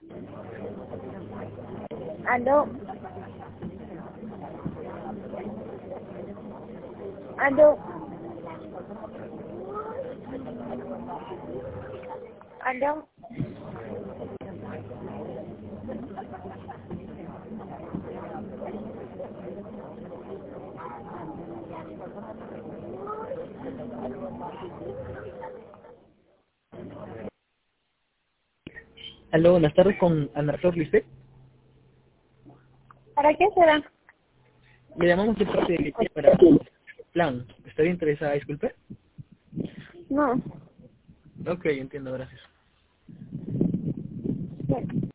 Aló. Aló. Aló. Aló, buenas tardes con Ana Flor Lisbeth. ¿Para qué será? Le llamamos de parte de para plan. ¿Estaría interesada, disculpe? No. Ok, entiendo, gracias. Sí.